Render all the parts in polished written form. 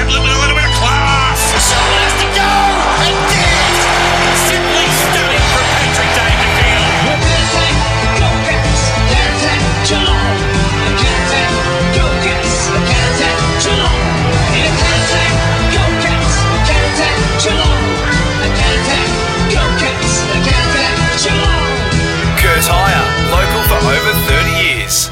with a little bit of class. Someone has to go. And did. Simply stunning from Patrick Dangerfield. Go Cats! Can't Geelong! Can't Go Cats! Can't Geelong! Go Cats! Can't Geelong! Can't Go Cats! Can't Geelong! Kurt Hire, local for over 30 years.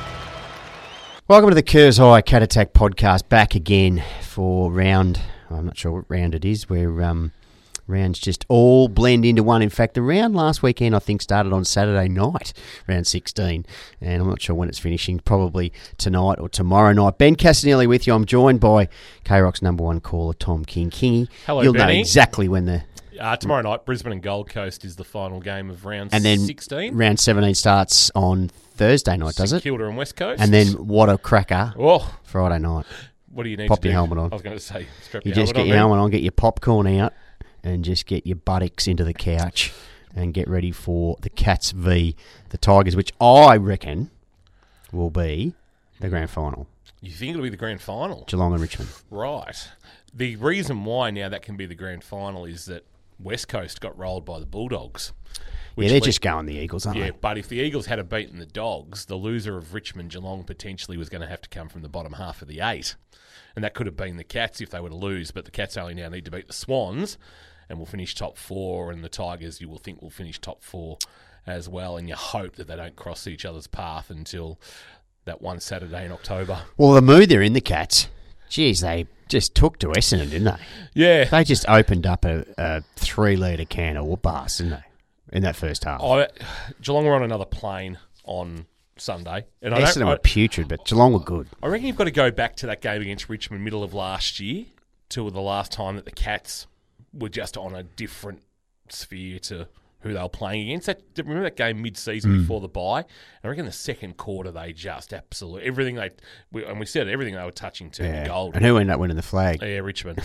Welcome to the Kers High Cat Attack podcast, back again for round, I'm not sure what round it is, where rounds just all blend into one. In fact, the round last weekend I think started on Saturday night, round 16, and I'm not sure when it's finishing, probably tonight or tomorrow night. Ben Castanelli with you. I'm joined by K-Rock's number one caller, Tom King. Kingy, Hello, you'll Benny. know exactly when the... Tomorrow night, Brisbane and Gold Coast is the final game of round And then 16. round 17 starts on Thursday night, does St it? Kilda and West Coast. And then what a cracker, Oh, Friday night. what do you need Pop to do? your helmet on. I was going to say, strap You your just helmet get your on. helmet on, get your popcorn out, and just get your buttocks into the couch and get ready for the Cats v the Tigers, which I reckon will be the grand final. You think it'll be the grand final? Geelong and Richmond. Right. The reason why now that can be the grand final is that West Coast got rolled by the Bulldogs. Yeah, they're just going the Eagles, aren't Yeah, they? but if the Eagles had beaten the Dogs, the loser of Richmond Geelong potentially was going to have to come from the bottom half of the 8. And that could have been the Cats if they were to lose, but the Cats only now need to beat the Swans and will finish top 4, and the Tigers you will think will finish top 4 as well, and you hope that they don't cross each other's path until that one Saturday in October. Well, the mood they're in, the Cats, geez, they just took to Essendon, didn't they? Yeah. They just opened up a 3-litre can of whoop-ass, didn't they, in that first half? Geelong were on another plane on Sunday. And Essendon were putrid, but Geelong were good. I reckon you've got to go back to that game against Richmond middle of last year to the last time that the Cats were just on a different sphere to who they were playing against. Remember that game mid-season before the bye? And I reckon the second quarter they just absolutely everything we said everything they were touching turned to gold. And who ended up winning the flag? Yeah, Richmond.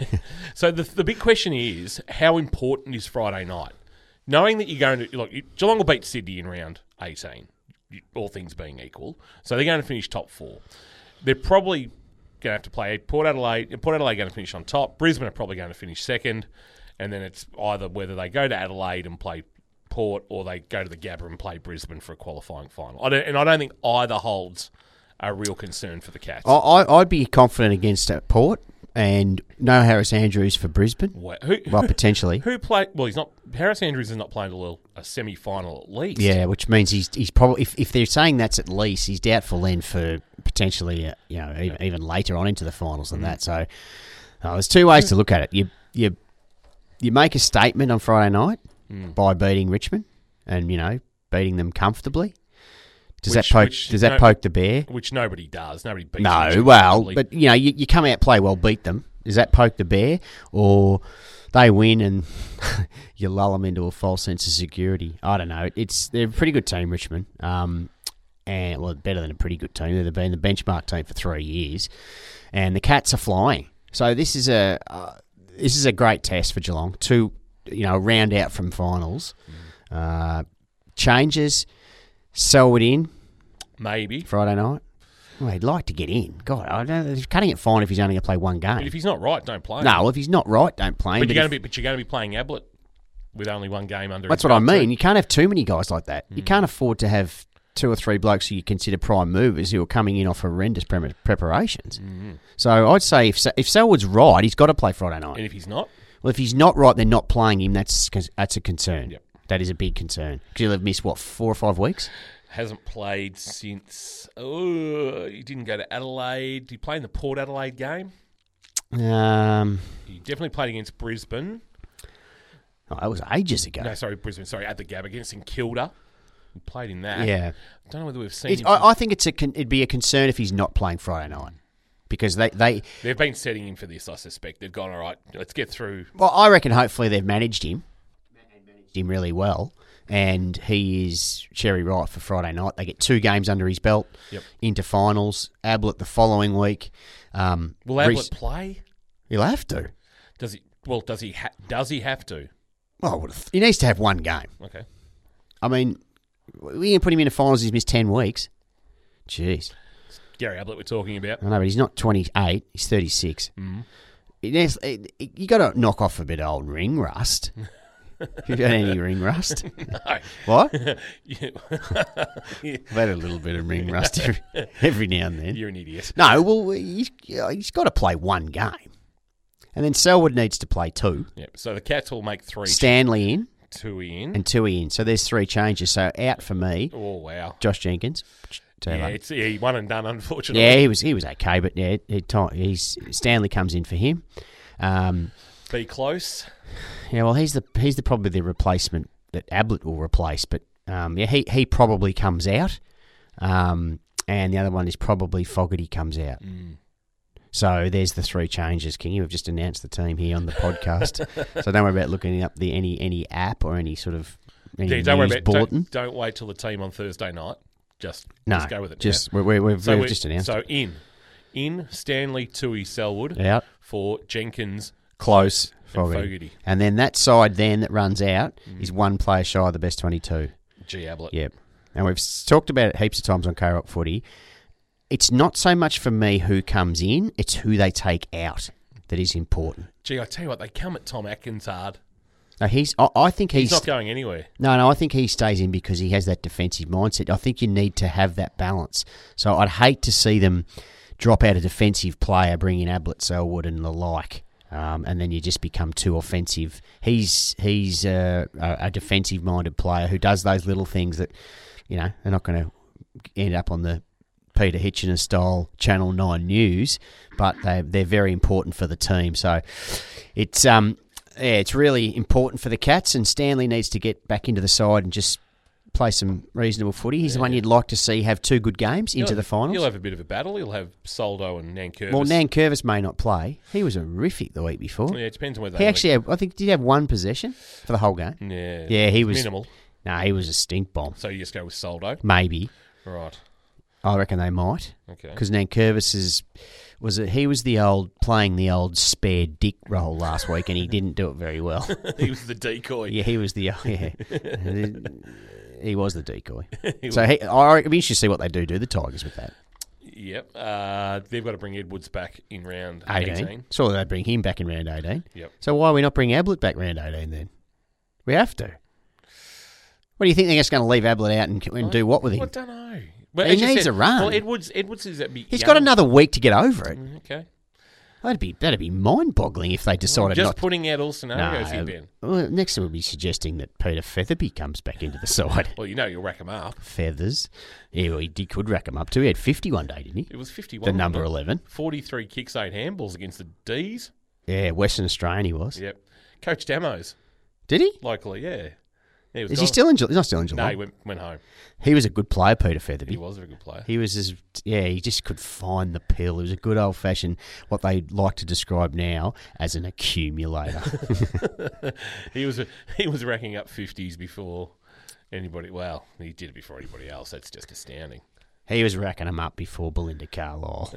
So the big question is, how important is Friday night? Knowing that you're going to Geelong will beat Sydney in round 18, all things being equal. So they're going to finish top 4. They're probably going to have to play Port Adelaide. Port Adelaide are going to finish on top. Brisbane are probably going to finish second. And then it's either whether they go to Adelaide and play Port or they go to the Gabba and play Brisbane for a qualifying final. I don't think either holds a real concern for the Cats. I'd be confident against Port and no Harris Andrews for Brisbane. Well, potentially. Who play? Well, he's not. Harris Andrews is not playing until a semi-final at least. Yeah, which means he's probably if they're saying that's at least, he's doubtful then for potentially even later on into the finals than that. So there's two ways to look at it. You make a statement on Friday night by beating Richmond and beating them comfortably. Does that poke the bear? Which nobody does. Nobody beats No, Richmond, well, probably. but you come out, play well, beat them. Does that poke the bear, or they win and you lull them into a false sense of security? I don't know. They're a pretty good team, Richmond, and better than a pretty good team. They've been the benchmark team for 3 years, and the Cats are flying. So this is a great test for Geelong to round out from finals. Changes, sell it in. Maybe Friday night. Well, he'd like to get in. God, I don't know. He's cutting it fine if he's only going to play one game. But if he's not right, don't play him. No, if he's not right, don't play him. But you're going to be playing Ablett with only one game under. That's his what I belt mean. too. You can't have too many guys like that. You can't afford to have 2 or 3 blokes who you consider prime movers who are coming in off horrendous preparations. So I'd say if Selwood's right, he's got to play Friday night. And if he's not, Well, if he's not right, they're not playing him. That's a concern. Yep. That is a big concern because he'll have missed 4 or 5 weeks. hasn't played since. He didn't go to Adelaide. Did he play in the Port Adelaide game? He definitely played against Brisbane. Oh, that was ages ago. No, sorry, Brisbane. Sorry, at the Gabba against St Kilda. He played in that. Yeah. I don't know whether we've seen him. I think it'd be a concern if he's not playing Friday night because they've been setting him for this, I suspect. They've gone, all right, let's get through. Well, I reckon hopefully they've managed him really well, and he is cherry ripe for Friday night. They get 2 games under his belt into finals. Ablett the following week. Will Ablett play? He'll have to. Does he? Well, does he have to? Well, he needs to have 1 game. Okay. I mean, we can put him in the finals. He's missed 10 weeks. Jeez. Gary Ablett we're talking about. I know, but he's not 28. He's 36. You got to knock off a bit of old ring rust. You got any ring rust? No. What? Yeah. I've had a little bit of ring rust every now and then. You're an idiot. No, well, he's got to play one game. And then Selwood needs to play 2. Yep. So the Cats will make 3. Stanley in Tui in. and Tui in. So there's 3 changes. So out for me, Oh, wow. Josh Jenkins. Yeah, it's one and done, unfortunately. Yeah, he was okay, but yeah, Stanley comes in for him. Be close. Yeah, well, he's probably the replacement that Ablett will replace, but he probably comes out, and the other one is probably Fogarty comes out. So there's the 3 changes, Kingy. We've just announced the team here on the podcast, so don't worry about looking up any app or any sort of Don't worry news about bulletin. Don't wait till the team on Thursday night. Just go with it. Just now. we've So just announced. So in Stanley, Tui, Selwood Out. for Jenkins. Close. And Fogarty. And then that side then that runs out is one player shy of the best 22. G. Ablett. Yep. And we've talked about it heaps of times on K-Rock Footy. It's not so much for me who comes in, it's who they take out that is important. Gee, I tell you what, they come at Tom Atkins hard. No, I think He's not going anywhere. No, I think he stays in because he has that defensive mindset. I think you need to have that balance. So I'd hate to see them drop out a defensive player, bring in Ablett, Selwood and the like, and then you just become too offensive. He's a defensive-minded player who does those little things that, they're not going to end up on the Peter Hitchener-style Channel 9 news, but they're very important for the team. So it's really important for the Cats, and Stanley needs to get back into the side and just play some reasonable footy. He's the one you'd like to see have 2 good games into the finals. He'll have a bit of a battle. He'll have Soldo and Nankervis. Well, Nankervis may not play. He was horrific the week before. Yeah, it depends on whether He actually had, I think, did he have 1 possession for the whole game? Yeah, he was minimal. No, he was a stink bomb. So you just go with Soldo? Maybe. Right. I reckon they might. Okay. Because Nankervis he was playing the old spare dick role last week, and he didn't do it very well. He was the decoy. Yeah, he was the he was the decoy. So I'd be interested to see what they do the Tigers with that. Yep. They've got to bring Edwards back in round 18. So they'd bring him back in round 18. Yep. So why are we not bring Ablett back round 18 then? We have to. What do you think they're just going to leave Ablett out and do what with him? I don't know. Well, He as you needs said, a run. Well, Edwards is a bit He's young. got another week to get over it. Okay. That'd be mind-boggling if they decided Just not. putting out all scenarios here, Ben. Well, next we'll be suggesting that Peter Featherby comes back into the side. Well, you'll rack them up. Feathers. Yeah, well, he could rack him up too. He had 50 one day, didn't he? It was 51. The number wasn't it? 11. 43 kicks, 8 handballs against the D's. Yeah, Western Australian he was. Yep. Coach Damos, Did he? locally, yeah. He was Is gone. he still in? He's not still in Geelong. No, he went home. He was a good player, Peter Featherby. He was a very good player. He was he just could find the pill. He was a good old fashioned, what they like to describe now as an accumulator. He was racking up 50s before anybody. Well, he did it before anybody else. That's just astounding. He was racking them up before Belinda Carlisle,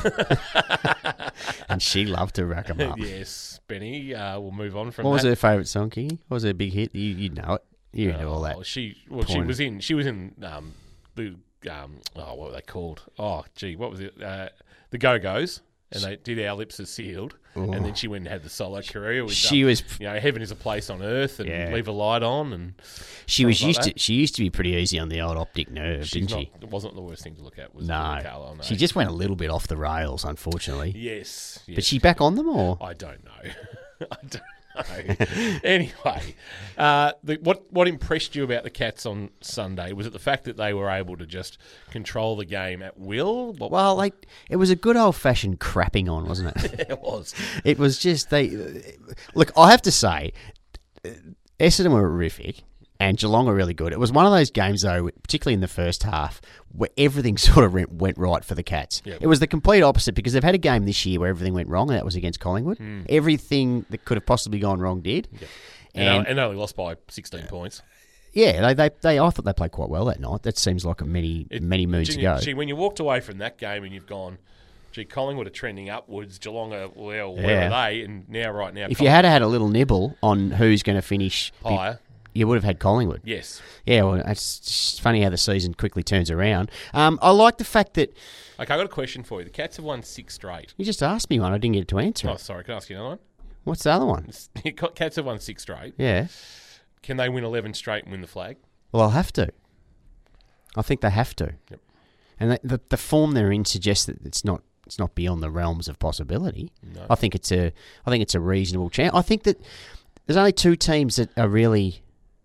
and she loved to rack them up. Yes, Benny. We'll move on from What was that. her favourite song, Kingy? What was her big hit? You know it. You know all that. She porn. was in the what were they called? Oh, gee, what was it? The Go-Go's, and they did Our Lips Are Sealed, and then she went and had the solo career. With, She was- Heaven Is a Place on Earth, and Yeah. Leave a Light On, and She was songs like used to. She used to be pretty easy on the old optic nerve, didn't she? It wasn't the worst thing to look at. Was No. Carlisle, no. She just went a little bit off the rails, unfortunately. Yes. But she back on them, or I don't know. I don't know. Anyway, what impressed you about the Cats on Sunday? Was it the fact that they were able to just control the game at will? well, it was a good old fashioned crapping on, wasn't it? It was. It was just look. I have to say, Essendon were horrific, and Geelong were really good. It was one of those games, though, particularly in the first half, where everything sort of went right for the Cats. Yep. It was the complete opposite because they've had a game this year where everything went wrong, and that was against Collingwood. Everything that could have possibly gone wrong did. Yep. And And only lost by 16 points. yeah, I thought they played quite well that night. That seems like many moons ago. Gee, when you walked away from that game and you've gone, gee, Collingwood are trending upwards, Geelong are, well, where Yeah. are they? And now, right now, If you had had a little nibble on who's going to finish higher. you would have had Collingwood. Yes. Yeah, well, it's just funny how the season quickly turns around. I like the fact that Okay, I got a question for you. The Cats have won 6 straight. you just asked me one. I didn't get to answer Oh, it. sorry. Can I ask you another one? What's the other one? Cats have won 6 straight. Yeah. Can they win 11 straight and win the flag? Well, I'll have to. I think they have to. Yep. And the form they're in suggests that it's not beyond the realms of possibility. No. I think it's a reasonable chance. I think that there's only 2 teams that are really.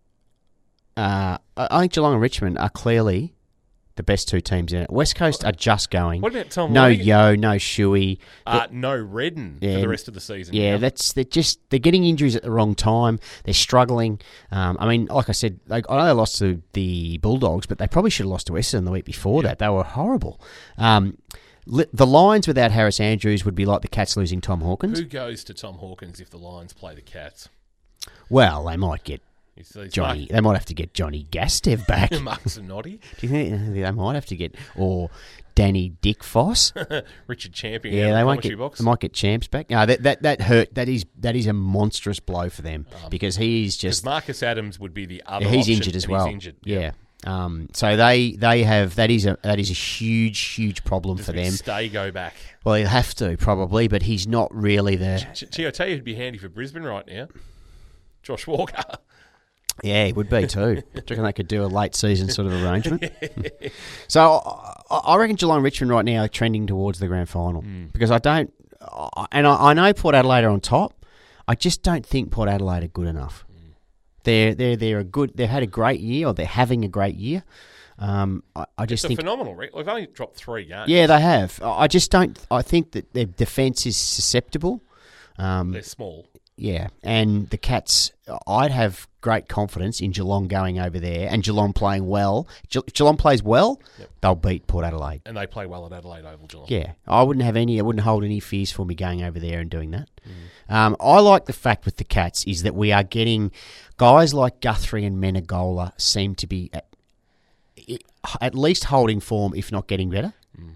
I think Geelong and Richmond are clearly the best 2 teams in it. West Coast are just going. What about Tom No Logan? Yo, no Shuey. No Redden Yeah, for the rest of the season. Yeah, they're getting injuries at the wrong time. They're struggling. I mean, like I said, I know they lost to the Bulldogs, but they probably should have lost to Essendon the week before that. They were horrible. The Lions without Harris Andrews would be like the Cats losing Tom Hawkins. Who goes to Tom Hawkins if the Lions play the Cats? Well, they might get It's Johnny. They might have to get Johnny Gastev back. Do Mark Zanotti, you think they might have to get or Danny Dick Foss? Richard Champion. Yeah, out of they the might commentary get. box. They might get Champs back. No, that hurt. That is a monstrous blow for them because he's just. Because Marcus Adams would be the other. He's option, injured as and well. He's injured. Yeah. So they have that is a huge problem for them. Stay go back. Well, he'll have to probably, but he's not really the. Gee, I tell you, who'd be handy for Brisbane right now. Josh Walker. Yeah, he would be too. Do you reckon they could do a late season sort of arrangement? So I reckon Geelong and Richmond right now are trending towards the grand final because I know Port Adelaide are on top. I just don't think Port Adelaide are good enough. They're a good. They've had a great year, or they're having a great year. I just It's think a phenomenal. They've only dropped 3 games. Yeah, they have. I just don't. I think that their defence is susceptible. They're small. Yeah, and the Cats, I'd have great confidence in Geelong going over there and Geelong playing well. Geelong plays well, they'll beat Port Adelaide. And they play well at Adelaide Oval, Geelong. Yeah, I wouldn't hold any fears for me going over there and doing that. I like the fact with the Cats is that we are getting guys like Guthrie and Menegola seem to be at least holding form, if not getting better.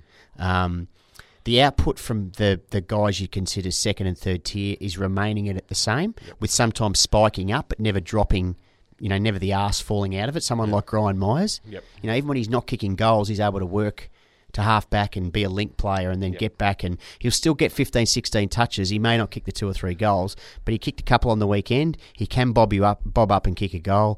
The output from the guys you consider second and third tier is remaining at the same, with sometimes spiking up but never dropping, never the arse falling out of it. Someone like Ryan Myers, even when he's not kicking goals, he's able to work to half back and be a link player and then get back, and he'll still get 15, 16 touches. He may not kick the 2 or 3 goals, but he kicked a couple on the weekend. He can bob up and kick a goal.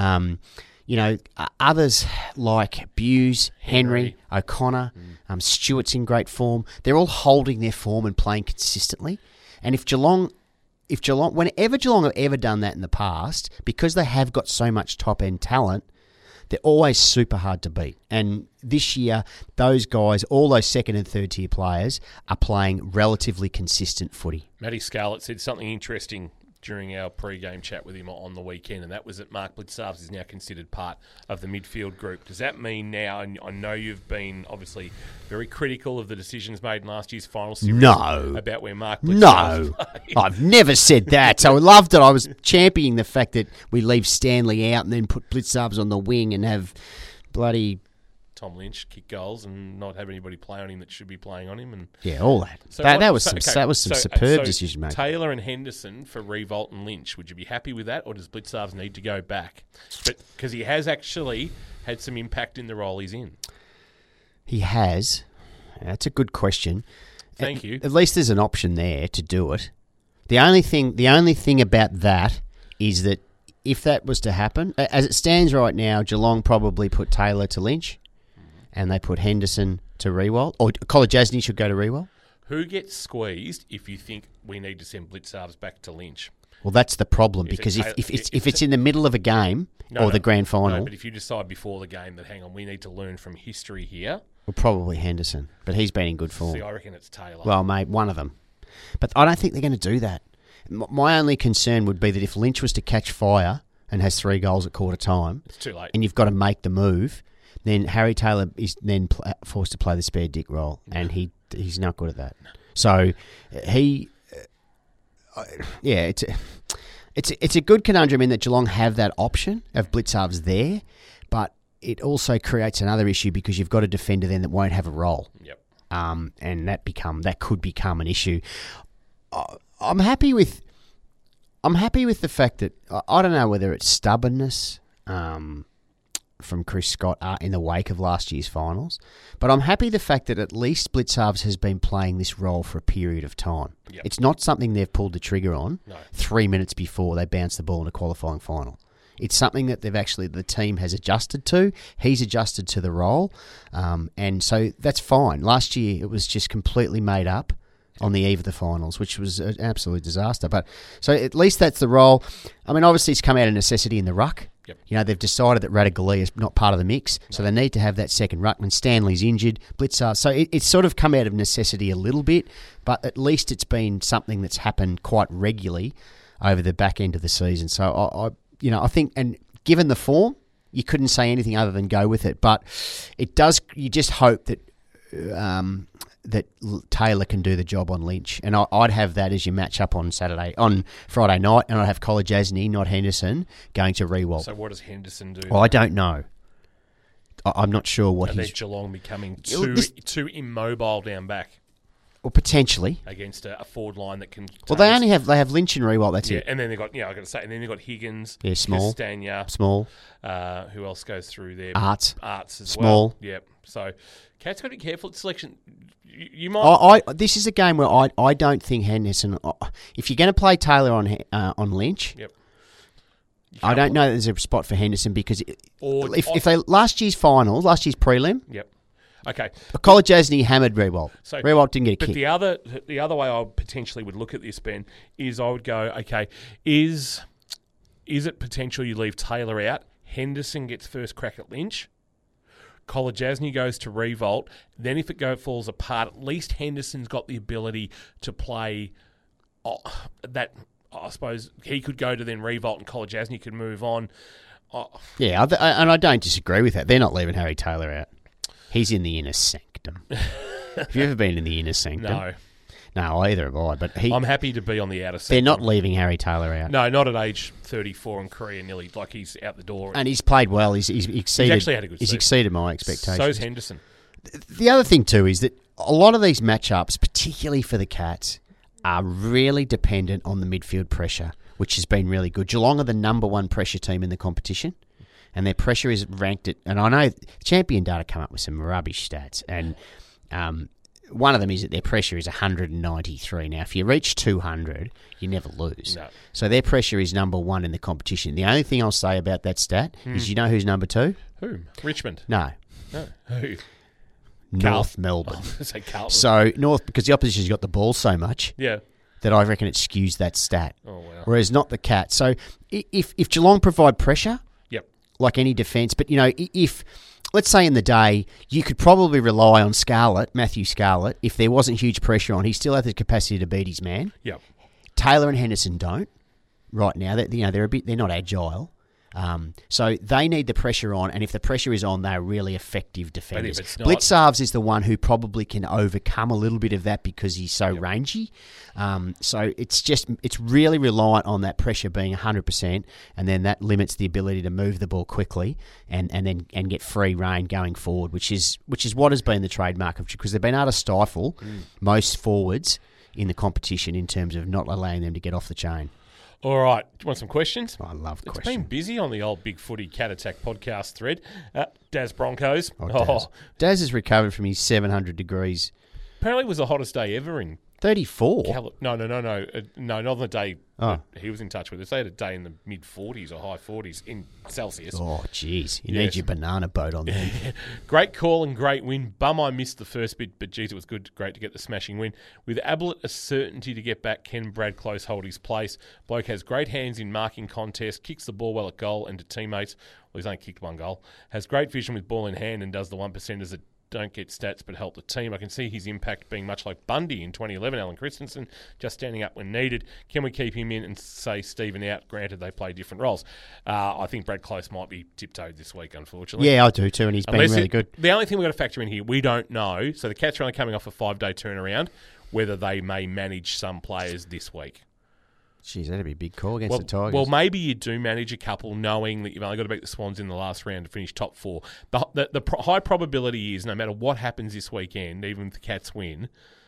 Others like Buse, Henry, O'Connor, Stewart's in great form. They're all holding their form and playing consistently. And if Geelong, whenever Geelong have ever done that in the past, because they have got so much top-end talent, they're always super hard to beat. And this year, those guys, all those second and third tier players, are playing relatively consistent footy. Matty Scarlett said something interesting during our pre-game chat with him on the weekend, and that was that Mark Blitzarves is now considered part of the midfield group. Does that mean now, and I know you've been obviously very critical of the decisions made in last year's final series about where Mark Blitzarves played. I've never said that. So I loved it. I was championing the fact that we leave Stanley out and then put Blitzarves on the wing and have bloody... Tom Lynch kick goals and not have anybody play on him that should be playing on him, and all that. That was some superb decision making. Taylor and Henderson for Revolt and Lynch. Would you be happy with that, or does Blitzarves need to go back? But because he has actually had some impact in the role he's in. He has. That's a good question. Thank you. At least there's an option there to do it. The only thing about that is that if that was to happen, as it stands right now, Geelong probably put Taylor to Lynch. And they put Henderson to Rewell, or Kolodjasny should go to Rewell. Who gets squeezed if you think we need to send Blitzarves back to Lynch? Well, that's the problem, because if it's in the middle of a game the grand final... No, but if you decide before the game that, hang on, we need to learn from history here... Well, probably Henderson, but he's been in good form. See, I reckon it's Taylor. Well, mate, one of them. But I don't think they're going to do that. My only concern would be that if Lynch was to catch fire and has 3 goals at quarter time... It's too late. And you've got to make the move... Then Harry Taylor is then forced to play the spare dick role, and he's not good at that. So it's a good conundrum in that Geelong have that option of Blitzarves there, but it also creates another issue because you've got a defender then that won't have a role. Yep. And that could become an issue. I'm happy with I'm happy with the fact that I don't know whether it's stubbornness from Chris Scott in the wake of last year's finals, but I'm happy the fact that at least Blicavs has been playing this role for a period of time. Yep. It's not something they've pulled the trigger on No. 3 minutes before they bounce the ball in a qualifying final. It's something that the team has adjusted to. He's adjusted to the role, and so that's fine. Last year it was just completely made up on the eve of the finals, which was an absolute disaster. But so at least that's the role. I mean, obviously it's come out of necessity in the ruck. Yep. You know, they've decided that Radigali is not part of the mix, so they need to have that second ruckman. Stanley's injured, Blitzar. So it's sort of come out of necessity a little bit, but at least it's been something that's happened quite regularly over the back end of the season. So I think, and given the form, you couldn't say anything other than go with it. But it does. You just hope that that Taylor can do the job on Lynch, and I'd have that as your matchup on Friday night, and I'd have Kolodziejny, not Henderson, going to Rewalt. So what does Henderson do? Well, I don't know. I'm not sure what Are he's... Geelong becoming too immobile down back Well, potentially. against a forward line that can? Well, they have Lynch and Rewalt. That's it. And then they got I got to say, and then they got Higgins, Yeah, small. Castagna, Small, who else goes through there? Arts, as small. well. Yep. So, Cat's got to be careful at selection. You might. This is a game where I don't think Henderson. If you're going to play Taylor on Lynch, Yep. I don't know that there's a spot for Henderson because Or- if they last year's prelim, Yep. Okay. Kolodziejny hammered Rewalt. So Rewalt didn't get a But kick. the other way I potentially would look at this, Ben, is I would go, okay, is it potential you leave Taylor out? Henderson gets first crack at Lynch. Kolodziejny goes to Revolt. Then if it falls apart, at least Henderson's got the ability to play that. I suppose he could go to then Revolt and Kolodziejny could move on. Yeah, and I don't disagree with that. They're not leaving Harry Taylor out. He's in the inner sanctum. Have you ever been in the inner sanctum? No, either have I. But I'm happy to be on the outer they're sanctum. not leaving Harry Taylor out. No, not at age 34 and career nearly. Like he's out the door. And he's played well. He's exceeded. actually had a good He's season. exceeded my expectations. So's Henderson. The other thing too is that a lot of these matchups, particularly for the Cats, are really dependent on the midfield pressure, which has been really good. Geelong are the number one pressure team in the competition, and their pressure is ranked at. And I know Champion Data come up with some rubbish stats, and one of them is that their pressure is 193. Now, if you reach 200, you never lose. No. So their pressure is number one in the competition. The only thing I'll say about that stat is, you know who's number two? Who? Richmond. No, No. Who? North Melbourne. Say Carlton. So North, because the opposition's got the ball so much Yeah. that I reckon it skews that stat. Oh, wow. Whereas not the Cats. So if Geelong provide pressure, Yep. like any defence, but if let's say in the day you could probably rely on Matthew Scarlett, if there wasn't huge pressure on, he still has the capacity to beat his man. Yep. Taylor and Henderson don't right now. They're not agile. So they need the pressure on, and if the pressure is on, they're really effective defenders. it's not- Blicavs is the one who probably can overcome a little bit of that because he's so rangy. So it's really reliant on that pressure being 100%, and then that limits the ability to move the ball quickly and get free rein going forward, which is what has been the trademark of, because they've been able to stifle most forwards in the competition in terms of not allowing them to get off the chain. All right. Do you want some questions? I love It's questions. been busy on the old Big Footy Cat Attack podcast thread. Daz Broncos. Daz has recovered from his 700 degrees. Apparently it was the hottest day ever in 34? No, not on the day Oh. that he was in touch with us. They had a day in the mid-40s or high 40s in Celsius. Oh, jeez. You Yes. need your banana boat on there. Great call and great win. Bum I missed the first bit, but geez, it was great to get the smashing win. With Ablett a certainty to get back, can Brad Close hold his place? Bloke has great hands in marking contests, kicks the ball well at goal and to teammates. Well, he's only kicked one goal. Has great vision with ball in hand and does the 1%ers that don't get stats but help the team. I can see his impact being much like Bundy in 2011, Alan Christensen, just standing up when needed. Can we keep him in and say Stephen out? Granted, they play different roles. I think Brad Close might be tiptoed this week, unfortunately. Yeah, I do too, and he's been really good. The only thing we've got to factor in here, we don't know. So the Cats are only coming off a 5-day turnaround, whether they may manage some players this week. Jeez, that'd be a big call against the Tigers. Well, maybe you do manage a couple knowing that you've only got to beat the Swans in the last round to finish top 4. The high probability is no matter what happens this weekend, even if the Cats win,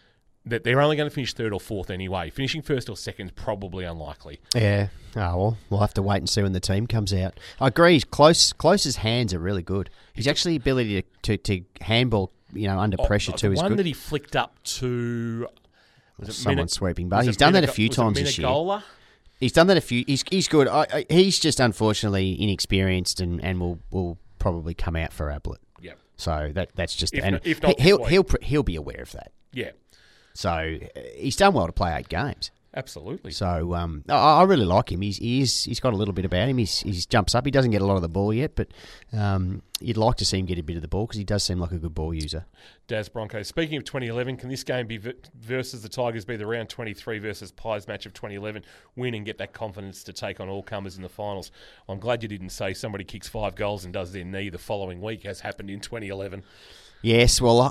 that they're only going to finish third or fourth anyway. Finishing first or second is probably unlikely. Yeah. Oh, well, we'll have to wait and see when the team comes out. I agree. Close's hands are really good. His actually ability to handball, under pressure too is The one good. that he flicked up to... Was it Someone sweeping, but was he's it done that a Minago- few was it times this year. Minagola? He's done that a few. He's good. He's just unfortunately inexperienced and will probably come out for Ablett. Yep. So that's just If not he'll be aware of that. Yeah, So he's done well to play 8 games. absolutely. So I really like him. He's got a little bit about him. He jumps up. He doesn't get a lot of the ball yet, but you'd like to see him get a bit of the ball because he does seem like a good ball user. Daz Broncos. Speaking of 2011, can this game be versus the Tigers be the round 23 versus Pies match of 2011? Win and get that confidence to take on all comers in the finals. I'm glad you didn't say somebody kicks 5 goals and does their knee the following week, as happened in 2011. Yes, well,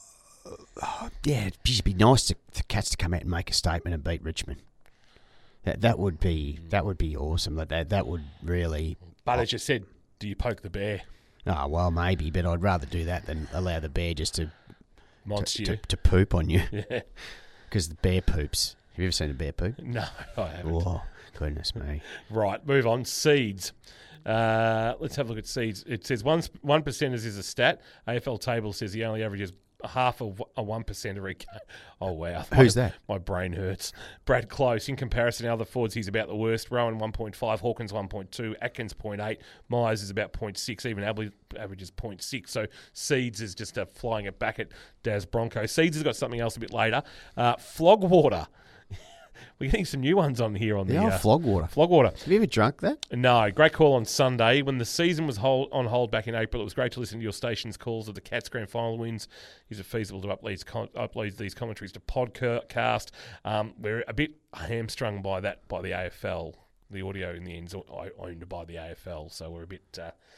it'd just be nice for the Cats to come out and make a statement and beat Richmond. That would be awesome. That would really. But as you said, do you poke the bear? Oh well, maybe, but I'd rather do that than allow the bear just to Monster you. to poop on you. Yeah. Because the bear poops. Have you ever seen a bear poop? No, I haven't. Oh, goodness me. Right, move on. Seeds. Let's have a look at seeds. It says 1% is a stat. AFL table says he only averages half of a 1% every game. Oh, wow. Who's that? My brain hurts. Brad Close. In comparison to other forwards, he's about the worst. Rowan 1.5, Hawkins 1.2, Atkins 0.8, Myers is about 0.6, even Abley averages 0.6. So Seeds is just flying it back at Daz Bronco. Seeds has got something else a bit later. Flogwater. We're getting some new ones on here on the Flogwater. Flogwater. Have you ever drunk that? No, great call on Sunday. When the season was on hold back in April, it was great to listen to your station's calls of the Cats grand final wins. Is it feasible to upload these commentaries to podcast? We're a bit hamstrung by the AFL. The audio in the end's owned by the AFL, so we're a bit...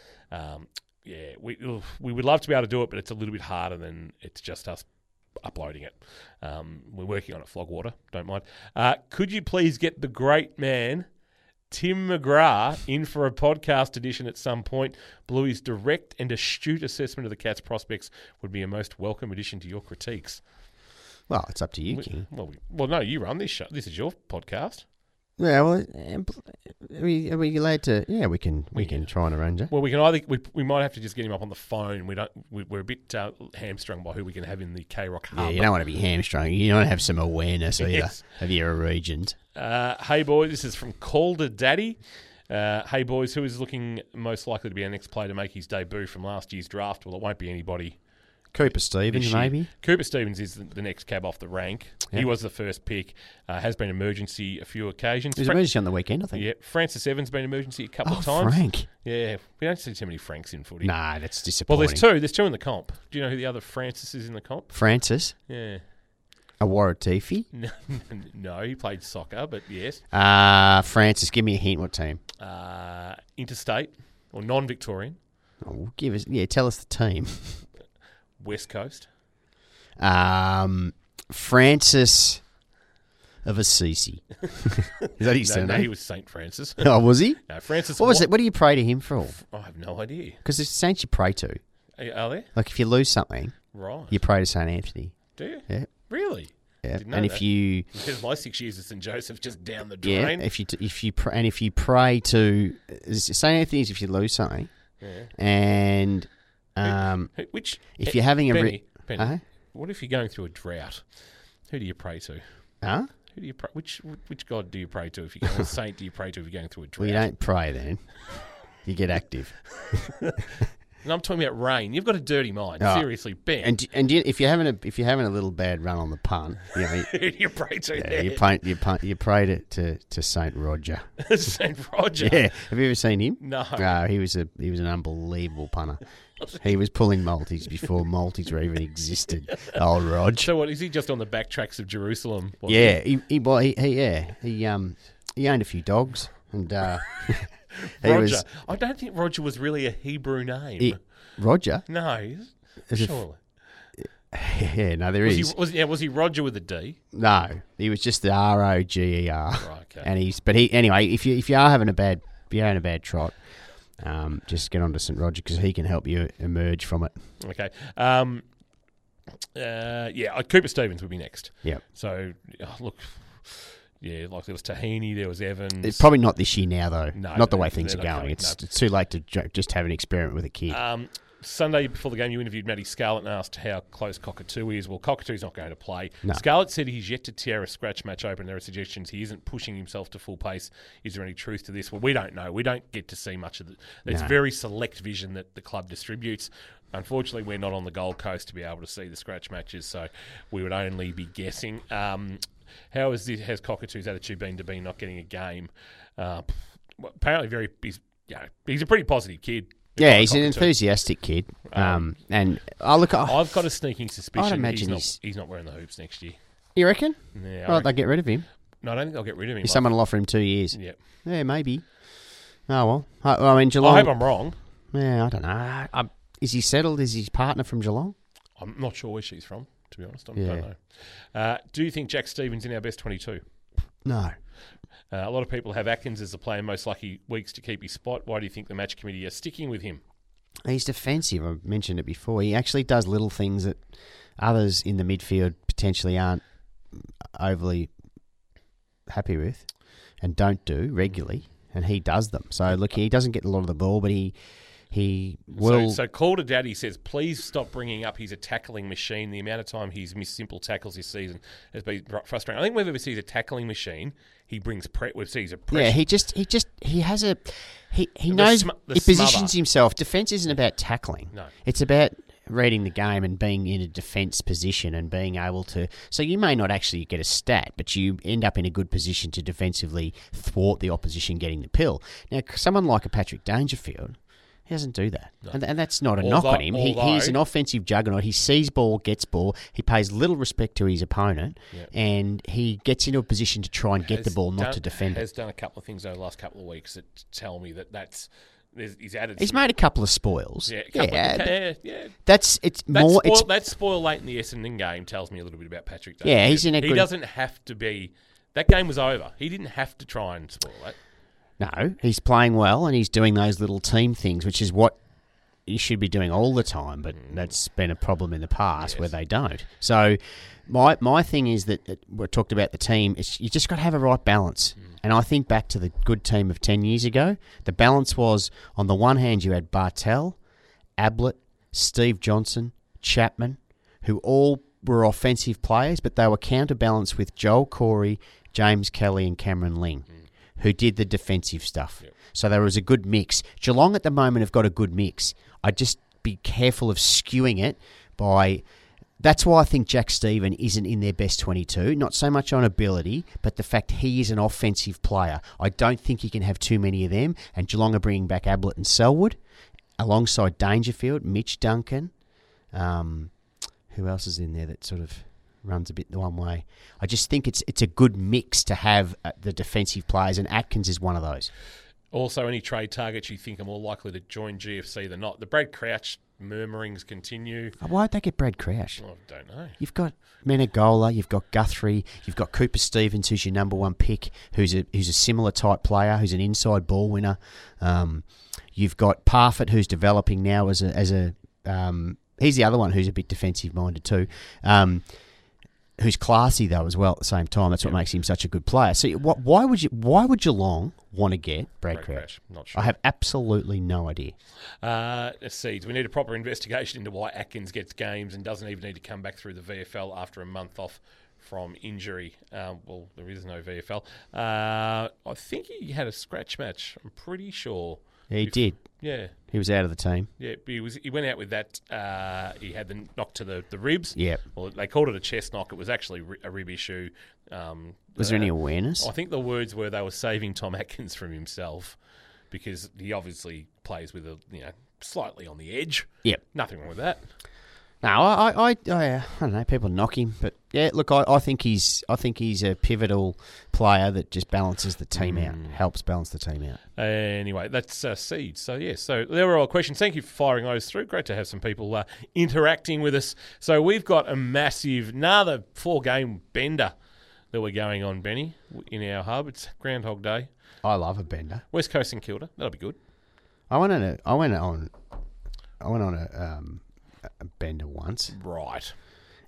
we would love to be able to do it, but it's a little bit harder than it's just us uploading it. We're working on it, Flogwater. Don't mind. Could you please get the great man Tim McGrath in for a podcast edition at some point? Bluey's direct and astute assessment of the Cats' prospects would be a most welcome addition to your critiques. Well, it's up to you, King. Well, no, you run this show. This is your podcast. Yeah, well, are we allowed to? Yeah, we can try and arrange it. Well, we might have to just get him up on the phone. We're a bit hamstrung by who we can have in the K-Rock hub. Yeah, you don't want to be hamstrung. You want to have some awareness Yes. of your regions. Hey, boys, this is from Calder Daddy. Hey, boys, who is looking most likely to be our next player to make his debut from last year's draft? Well, it won't be anybody. Cooper Stevens, this year. maybe? Cooper Stevens is the next cab off the rank. Yep. He was the first pick. Has been emergency a few occasions. He was emergency on the weekend, I think. Yeah, Francis Evans been emergency a couple of times. Frank. Yeah, we don't see too many Franks in footy. Nah, that's disappointing. Well, there's two. There's two in the comp. Do you know who the other Francis is in the comp? Francis, Yeah. Awaratifi. No, he played soccer, but yes. Francis, give me a hint. What team? Interstate or non-Victorian. Oh, tell us the team. West Coast. Francis of Assisi. Is that his No, surname? he was St. Francis. Oh, was he? No, Francis. What was it? What do you pray to him for? I have no idea. Because there's saints you pray to. Are there? Like if you lose something, Right. you pray to St. Anthony. Do you? Yeah. Really? Yeah. Didn't know And that. if you Because my 6 years at St. Joseph just down the yeah, drain. if you pray to St. Anthony's if you lose something, Yeah. and Which? if you're having a Benny, Benny, Uh-huh. what if you're going through a drought? Who do you pray to? huh? Who do you pray? Which God do you pray to if you're going? What saint do you pray to if you're going through a drought? Well, you don't pray then. You get active. And I'm talking about rain. You've got a dirty mind. Oh. Seriously, Ben. And if you're having a little bad run on the punt, you know, Who do you pray to yeah, there? you pray to Saint Roger. St. Roger. Yeah, have you ever seen him? No. He was an unbelievable punter. He was pulling multis before multis were even existed. Old Rog. So what, is he just on the back tracks of Jerusalem? Was Yeah, he owned a few dogs and he Roger. was I don't think Roger was really a Hebrew name. Roger. No. Is As surely. Yeah, no, there is. Was he Roger with a D? No, he was just the Roger. Right, okay. And anyway. If you are having a bad trot, just get on to St. Roger because he can help you emerge from it. Okay. Cooper Stevens would be next. Yep. So, look, yeah, like there was Tahini, there was Evans. It's probably not this year now, though. No, not the they're- way things are they're not going. coming, It's too late to just have an experiment with a kid. Sunday before the game, you interviewed Matty Scarlett and asked how close Cockatoo is. Well, Cockatoo's not going to play. No. Scarlett said he's yet to tear a scratch match open. There are suggestions he isn't pushing himself to full pace. Is there any truth to this? Well, we don't know. We don't get to see much of it. It's No. very select vision that the club distributes. Unfortunately, we're not on the Gold Coast to be able to see the scratch matches, so we would only be guessing. Has Cockatoo's attitude been to be not getting a game? Apparently, he's a pretty positive kid. Yeah, he's an Cockatoo. enthusiastic kid. And I look at. I've got a sneaking suspicion I'd imagine he's not wearing the hoops next year. You reckon? Yeah, Well, they get rid of him. no, I don't think they'll get rid of him. Someone will offer him 2 years. Yeah. Yeah, maybe. Oh well. I mean, Geelong. I hope I'm wrong. Yeah, I don't know. Is he settled? Is his partner from Geelong? I'm not sure where she's from, to be honest. I Yeah. don't know. Do you think Jack Stevens in our best 22? No. A lot of people have Atkins as the player most lucky weeks to keep his spot. Why do you think the match committee are sticking with him? He's defensive. I mentioned it before. He actually does little things that others in the midfield potentially aren't overly happy with and don't do regularly, and he does them. So, look, he doesn't get a lot of the ball, but he will... So Call to Daddy says, please stop bringing up he's a tackling machine. The amount of time he's missed simple tackles this season has been frustrating. I think whenever we see a tackling machine, he brings we see a pressure. Yeah, he has a... He knows... the he positions smother. himself. Defence isn't about tackling. No. It's about reading the game and being in a defence position and being able to... So you may not actually get a stat, but you end up in a good position to defensively thwart the opposition getting the pill. Now, someone like a Patrick Dangerfield... He doesn't do that. No. And that's not a knock on him. He's an offensive juggernaut. He sees ball, gets ball. He pays little respect to his opponent, and he gets into a position to try and get the ball, not to defend Has it. done a couple of things over the last couple of weeks that tell me he's added. He's some- made a couple of spoils. yeah. That's more. That spoil late in the Essendon game tells me a little bit about Patrick. Yeah, he's in a He good- doesn't have to be. That game was over. He didn't have to try and spoil it. No, he's playing well and he's doing those little team things, which is what he should be doing all the time, but that's been a problem in the past where they don't. So my thing is that we talked about the team, you just got to have a right balance. And I think back to the good team of 10 years ago, the balance was, on the one hand, you had Bartel, Ablett, Steve Johnson, Chapman, who all were offensive players, but they were counterbalanced with Joel Corey, James Kelly and Cameron Ling, who did the defensive stuff. Yep. So there was a good mix. Geelong at the moment have got a good mix. I'd just be careful of skewing it by... That's why I think Jack Stephen isn't in their best 22, not so much on ability, but the fact he is an offensive player. I don't think you can have too many of them, and Geelong are bringing back Ablett and Selwood, alongside Dangerfield, Mitch Duncan. Who else is in there that sort of runs a bit the one way? I just think it's a good mix to have the defensive players, and Atkins is one of those. Also, any trade targets you think are more likely to join GFC than not? The Brad Crouch murmurings continue. Why'd they get Brad Crouch? I don't know. You've got Menegola, you've got Guthrie, you've got Cooper Stevens, who's your number one pick, who's a similar type player, who's an inside ball winner. You've got Parfitt, who's developing now as a he's the other one who's a bit defensive minded too. Who's classy though as well at the same time. That's what makes him such a good player. So why would Geelong want to get Brad Crouch? Not sure. I have absolutely no idea. Let's see. Do we need a proper investigation into why Atkins gets games and doesn't even need to come back through the VFL after a month off from injury? Well, there is no VFL. I think he had a scratch match. I'm pretty sure. He did. Yeah. He was out of the team. Yeah, he went out with that. He had the knock to the ribs. Yep. Well, they called it a chest knock. It was actually a rib issue. Was there any awareness? I think the words were they were saving Tom Atkins from himself because he obviously plays with slightly on the edge. Yep. Nothing wrong with that. No, I don't know. People knock him, but yeah, look, I think he's a pivotal player that just balances the team out, helps balance the team out. Anyway, that's Seeds. So there were all questions. Thank you for firing those through. Great to have some people interacting with us. So we've got a massive, another 4-game bender that we're going on, Benny, in our hub. It's Groundhog Day. I love a bender. West Coast and Kilda. That'll be good. I went on a bender once. Right.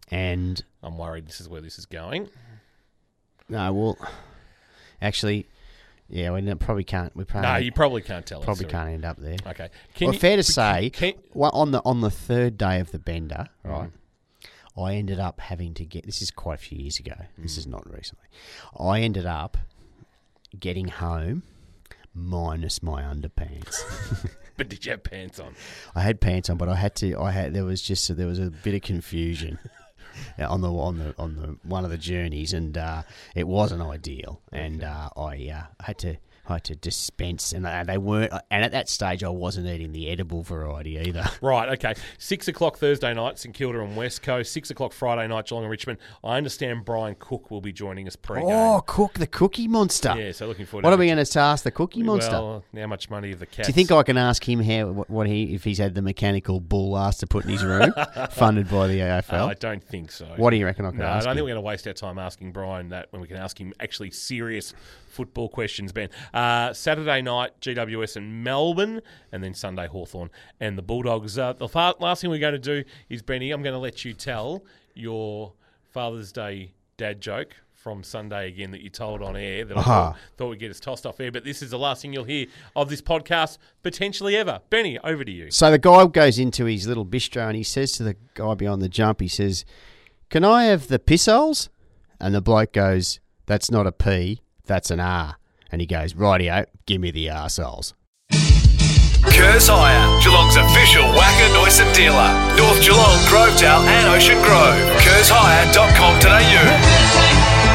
And I'm worried this is where this is going. no, well, actually, yeah, we probably can't. We probably No, you probably can't tell us. probably sorry. can't end up there. Okay. Well, fair to say, can- well, on the third day of the bender, right, I ended up having to get. This is quite a few years ago. This is not recently. I ended up getting home minus my underpants. But did you have pants on? I had pants on, but there was a bit of confusion on the one of the journeys, and it wasn't ideal, and I had to dispense, and they weren't. And at that stage, I wasn't eating the edible variety either. Right, okay. 6 o'clock Thursday night, St Kilda and West Coast. 6 o'clock Friday night, Geelong and Richmond. I understand Brian Cook will be joining us pre-game. Oh, Cook, the Cookie Monster! Yeah, so looking forward. What to are we going to ask the Cookie Monster? Well, how much money have the Cats? Do you think I can ask him if he's had the mechanical bull ass to put in his room, funded by the AFL? I don't think so. What do you reckon I can No, ask I don't him? think we're going to waste our time asking Brian that when we can ask him actually serious football questions, Ben. Saturday night, GWS and Melbourne, and then Sunday, Hawthorn and the Bulldogs. The last thing we're going to do is, Benny, I'm going to let you tell your Father's Day dad joke from Sunday again that you told on air that I thought would get us tossed off air, but this is the last thing you'll hear of this podcast, potentially ever. Benny, over to you. So the guy goes into his little bistro and he says to the guy behind the jump, he says, "Can I have the pissholes?" And the bloke goes, "That's not a P, that's an R." And he goes, "Rightio, give me the arseholes." Kerrs Hire, Geelong's official Wacker Neuson dealer. North Geelong, Grovedale and Ocean Grove. KerrsHire.com.au.